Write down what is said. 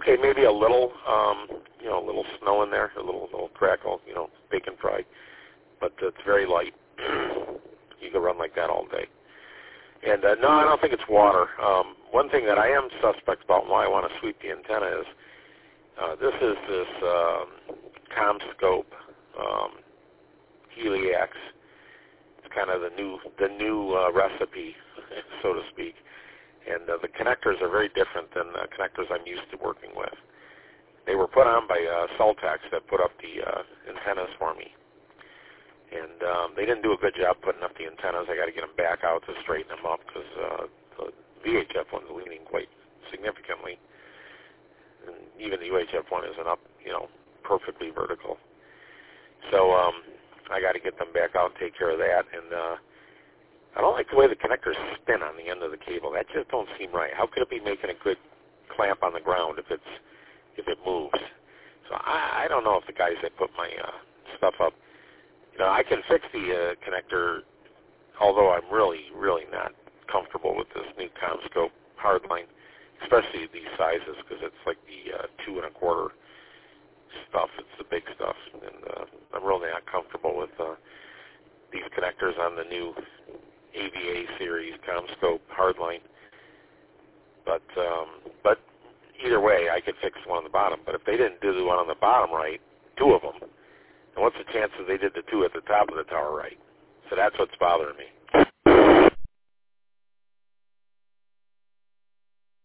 okay, maybe a little, a little snow in there, a little crackle, bacon fry, but it's very light. You can run like that all day. And no, I don't think it's water. One thing that I am suspect about and why I want to sweep the antenna is this CommScope Heliax. It's kind of the new recipe, so to speak. And the connectors are very different than the connectors I'm used to working with. They were put on by Celtex that put up the antennas for me. And they didn't do a good job putting up the antennas. I got to get them back out to straighten them up because the VHF one's leaning quite significantly. And even the UHF one isn't up, perfectly vertical. So I got to get them back out and take care of that. And I don't like the way the connectors spin on the end of the cable. That just don't seem right. How could it be making a good clamp on the ground if it moves? So I don't know if the guys that put my stuff up, I can fix the connector, although I'm really, really not comfortable with this new CommScope hardline, especially these sizes because it's like the 2 1/4 stuff. It's the big stuff, and I'm really not comfortable with these connectors on the new AVA series CommScope hardline. But either way, I could fix the one on the bottom. But if they didn't do the one on the bottom right, 2 of them, and what's the chances they did the 2 at the top of the tower right? So that's what's bothering me.